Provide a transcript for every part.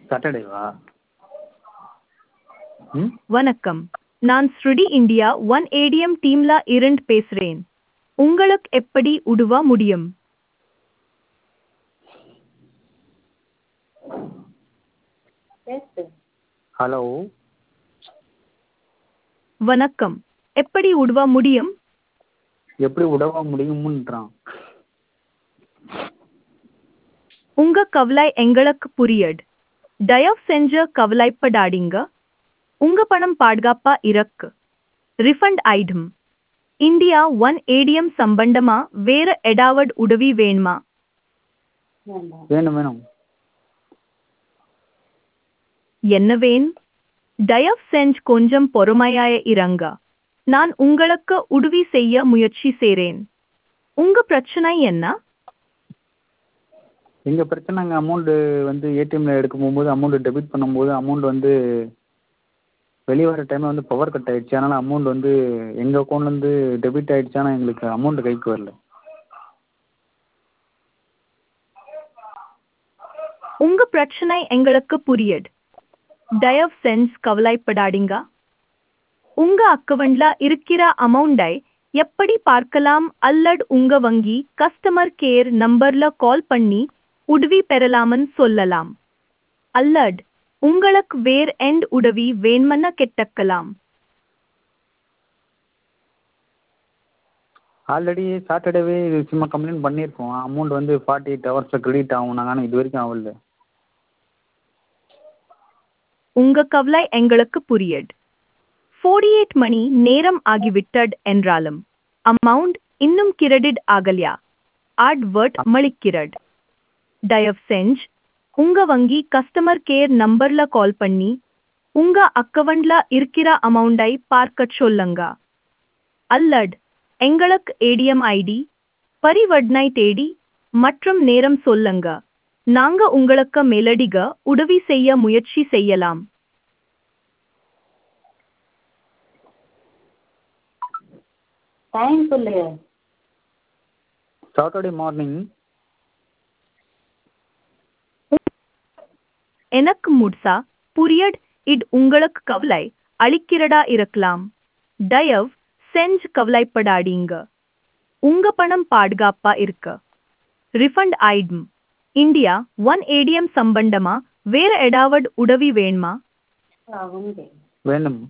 சாட்டர்டேவா? ம் வணக்கம், நான் ஸ்ருடி இந்தியா ஒன் ஏடிஎம் டீம்ல இருந்து பேசுறேன். உங்களுக்கு எப்படி உதவ முடியும்? ஹலோ. வணக்கம், எப்படி உதவ முடியும்? எப்படி உதவ முடியும்ன்றான். உங்க கவலை எங்களுக்கு புரியுது. தயவு செஞ்சு கவலைப்படாதீங்க. உங்க பணம் பாதுகாப்பா இருக்கு. ரிஃபண்ட் ஆயிடும். இந்தியா ஒன் ஏடிஎம் சம்பந்தமா வேற ஏதாவது உதவி வேணுமா? வேணும் வேணும். என்ன வேணும்? தயவு செஞ்சு கொஞ்சம் பொறுமையாய இருங்க. நான் உங்களுக்கு உதவி செய்ய முயற்சி செய்றேன். உங்க பிரச்சனை என்ன? எங்கள் பிரச்சனை அங்கே அமௌண்ட்டு வந்து ஏடிஎம்மில் எடுக்க போகும்போது அமௌண்ட்டு டெபிட் பண்ணும்போது அமௌண்ட் வந்து வெளியே வர டைமில் வந்து பவர் கட் ஆகிடுச்சு. அதனால் அமௌண்ட் வந்து எங்கள் அக்கௌண்ட்லேருந்து டெபிட் ஆகிடுச்சு. ஆனால் எங்களுக்கு அமௌண்ட்டு கைக்கு வரல. உங்க பிரச்சனை எங்களுக்கு புரியுது. தயவு செஞ்சு கவலைப்படாதீங்க. உங்க அக்கவுண்ட்ல இருக்கிற அமௌண்டை எப்படி பார்க்கலாம் அல்லது உங்க வங்கி கஸ்டமர் கேர் நம்பர்ல கால் பண்ணி உதவி பெறலாம்னு சொல்லலாம். அல்லது உங்களுக்கு வேற எந்த உதவி வேணும்னு கேட்டுக்கலாம். ஆல்ரெடி சாட்டர்டேவே இது சும்மா கம்ப்ளைண்ட் பண்ணியிருக்கோம். அமௌண்ட் வந்து 48 ஹவர்ஸில் கிரெடிட் ஆகும் நாங்கள், ஆனால் இது வரைக்கும் ஆகல. உங்க கவலை எங்களுக்கு புரியுது. 48 மணி நேரம் ஆகிவிட்டது என்றாலும் அமௌண்ட் இன்னும் கிரெடிட் ஆகலையா? அட்வர்ட் மளிக்கிறது. தயவு செஞ்சு உங்க வங்கி கஸ்டமர் கேர் நம்பர்ல கால் பண்ணி உங்க அக்கவுண்ட்ல இருக்கிற அமௌண்டை பார்க்க சொல்லுங்க. அல்லது எங்களுக்கு ஏடிஎம் ஐடி, பரிவர்த்தனை தேதி மற்றும் நேரம் சொல்லுங்க. நாங்க உங்களுக்கு மேலதிக உதவி செய்ய முயற்சி செய்யலாம். டைம் சொல்லு. Saturday morning. எனக்கு முழுசா புரியுது. இது உங்களுக்கு கவலை அளிக்கிறதா இருக்கலாம். தயவு செஞ்சு கவலைப்படாதீங்க. உங்க பணம் பாதுகாப்பா இருக்கு. ரிஃபண்ட் ஆயிடும். இந்தியா ஒன் ஏடிஎம் சம்பந்தமா வேற ஏதாவது உதவி வேணுமா? வேணும்.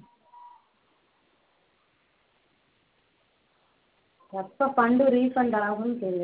எப்போ ஃபண்டு ரீஃபண்ட் ஆகும்னு கேளு.